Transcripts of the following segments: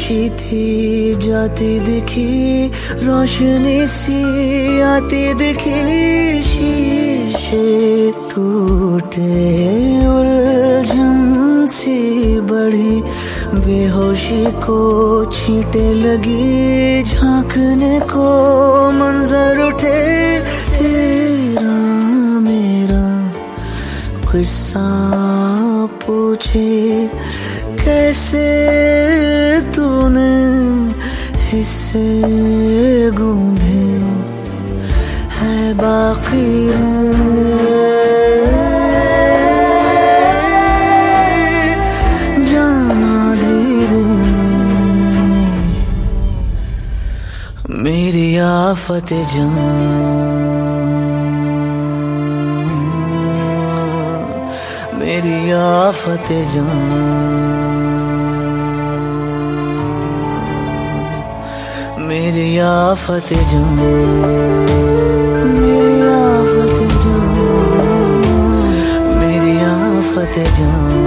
बेहोशी थी जाती दिखी, रोशनी सी आती दिखी, शीशे टूटे उलझन सी बढ़ी, बेहोशी को छींटे लगी, झांकने को मंजर उठे, तेरा मेरा किस्सा पूछे, कैसे तूने हिस्से गूंधे है बाकी जाना धीरे, मेरी आफत जान, मेरी आफत जान, मेरी आफत जान, मेरी आफत जान, मेरी आफत जान।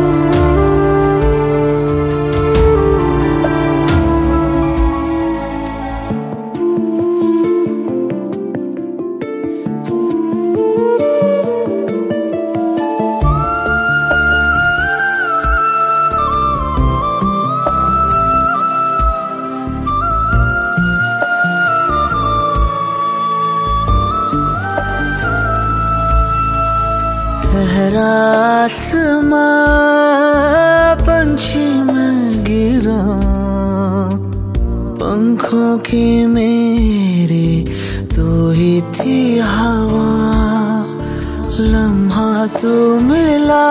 ठहरा आसमां पंछी में गिरा, पंखों की मेरी तू ही थी हवा, लम्हा तू मिला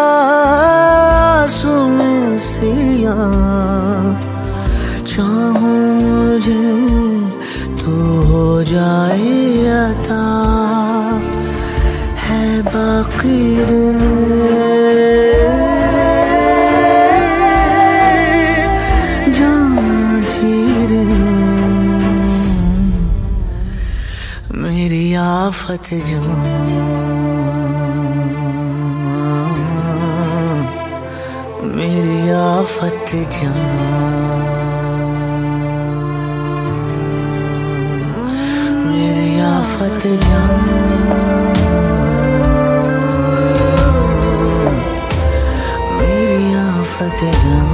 आंसू में सिया, चाहूं मुझे तू हो जाए अता, है बाकी जाना धीरे, मेरी आफत जान, मेरी आफत जान, मेरी आफत जान, आफत जान।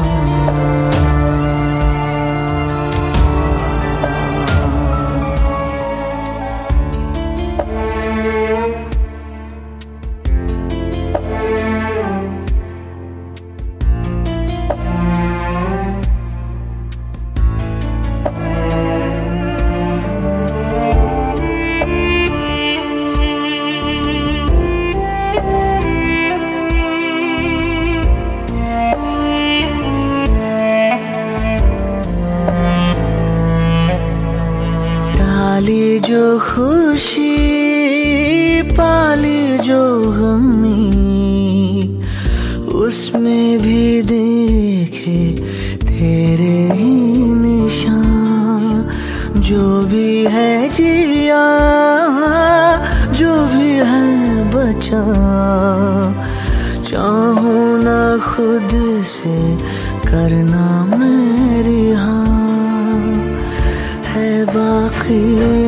पाली जो खुशी पाली जो गमी, उसमें भी देखे तेरे ही निशान, जो भी है जिया जो भी है बचा, चाहूं ना खुद से करना मेरी हाँ, है बाकी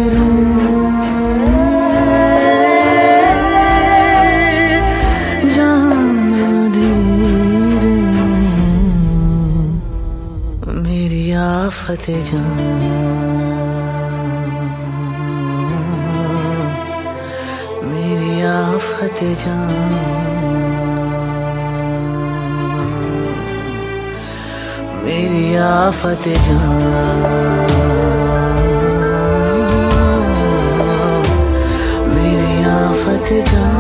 जाना धीरे, मेरी आफत जान, मेरी आफत जान, मेरी आफत जान, मेरी आफत जान।